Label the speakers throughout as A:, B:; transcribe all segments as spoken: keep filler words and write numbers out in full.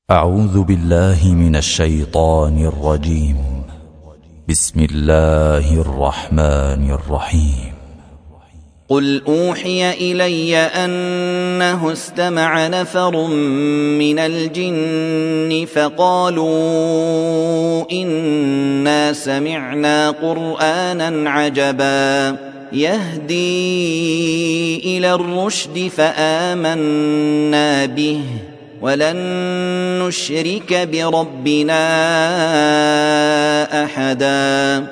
A: أعوذ بالله من الشيطان الرجيم. بسم الله الرحمن الرحيم.
B: قل أوحي إلي أنه استمع نفر من الجن فقالوا إنا سمعنا قرآنا عجبا يهدي إلى الرشد فآمنا به ولن نشرك بربنا أحدا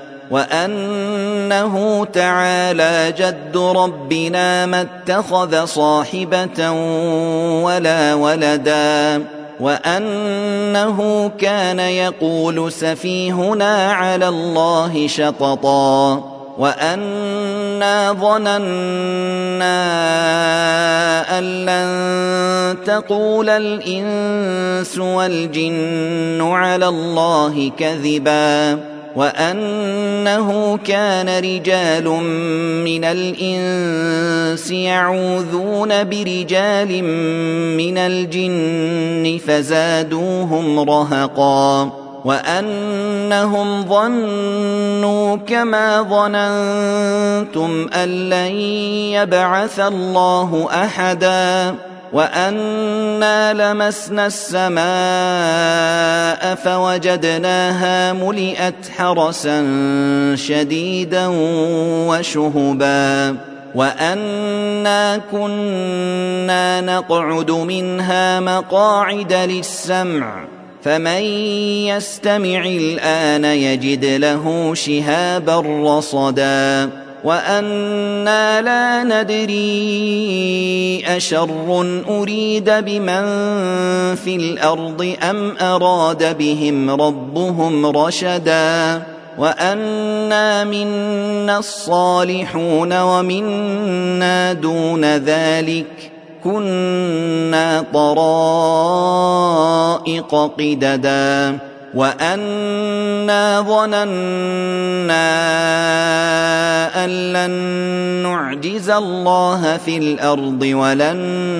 B: وأنه تعالى جد ربنا ما اتخذ صاحبة ولا ولدا وأنه كان يقول سفيهنا على الله شططا وأنا ظننا أن لن تقول الإنس والجن على الله كذبا وأنه كان رجال من الإنس يعوذون برجال من الجن فزادوهم رهقا وأنهم ظنوا كما ظننتم أن لن يبعث الله أحدا وأنا لمسنا السماء فوجدناها ملئت حرسا شديدا وشهبا وأنا كنا نقعد منها مقاعد للسمع فمن يستمع الآن يجد له شهابا رصدا وأنا لا ندري أشر أريد بمن في الأرض أم أراد بهم ربهم رشدا وأنا منا الصالحون ومنا دون ذلك كنا طرائق قددا وأنا ظننا أن لن نعجز الله في الأرض ولن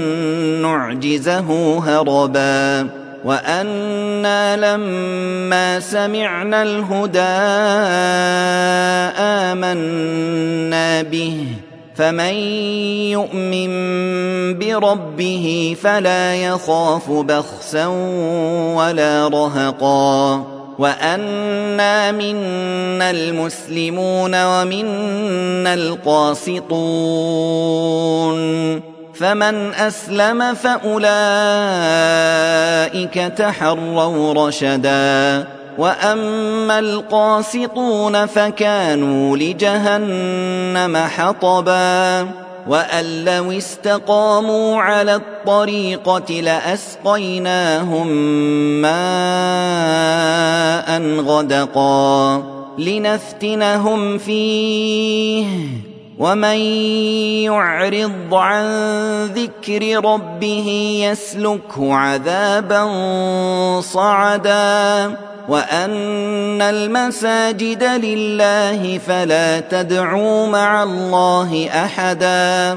B: نعجزه هربا وأنا لما سمعنا الهدى آمنا به فمن يؤمن بربه فلا يخاف بخسا ولا رهقا وأنا منا المسلمون ومنا القاسطون فمن أسلم فأولئك تحروا رشدا وأما القاسطون فكانوا لجهنم حطبا وأن لو استقاموا على الطريقة لأسقيناهم ماء غدقا لنفتنهم فيه ومن يعرض عن ذكر ربه يسلكه عذابا صعدا وأن المساجد لله فلا تدعوا مع الله أحدا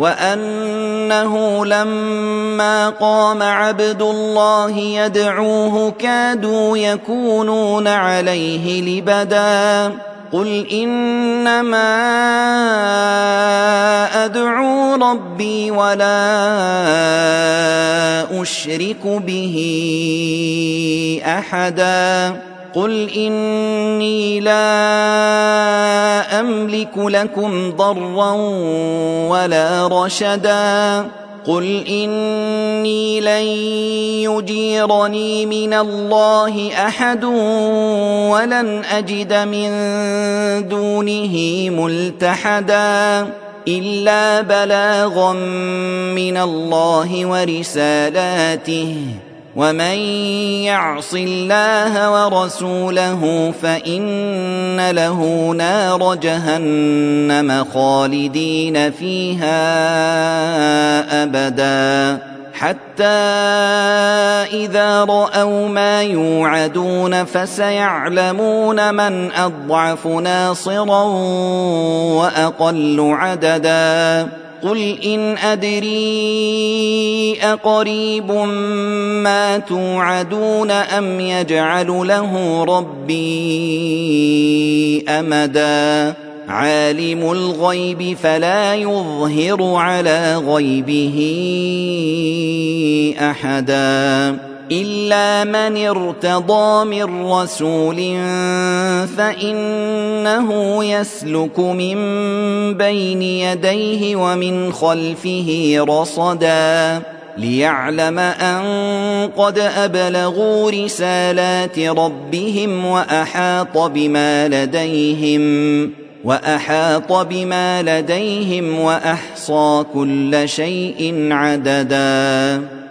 B: وأنه لما قام عبد الله يدعوه كادوا يكونون عليه لبدا قل إنما أدعو ربي ولا أشرك به أحدا قل إني لا أملك لكم ضرا ولا رشدا قل إني لن يجيرني من الله أحد ولن أجد من دونه ملتحدا إلا بلاغا من الله ورسالاته ومن يعص الله ورسوله فإن له نار جهنم خالدين فيها أبدا حتى إذا رأوا ما يوعدون فسيعلمون من أضعف ناصرا وأقل عددا قل إن أدري أقريب ما توعدون أم يجعل له ربي أمدا عالم الغيب فلا يظهر على غيبه أحدا إلا من ارتضى من رسول فإنه يسلك من بين يديه ومن خلفه رصدا ليعلم أن قد أبلغوا رسالات ربهم وأحاط بما لديهم وأحاط بما لديهم وأحصى كل شيء عددا.